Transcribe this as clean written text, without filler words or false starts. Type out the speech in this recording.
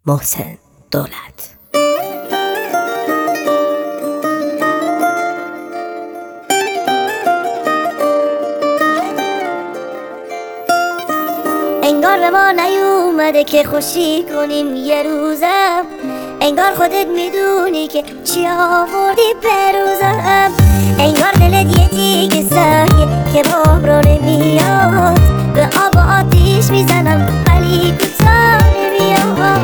محسن دولت. انگار به ما نیومده که خوشی کنیم یه روزم، انگار خودت میدونی که چی آوردی بروزم، انگار دلت یه دیگه سنگه که باب رو نمیاد، به آب و آتیش میزنم ولی کوتاه نمیاد.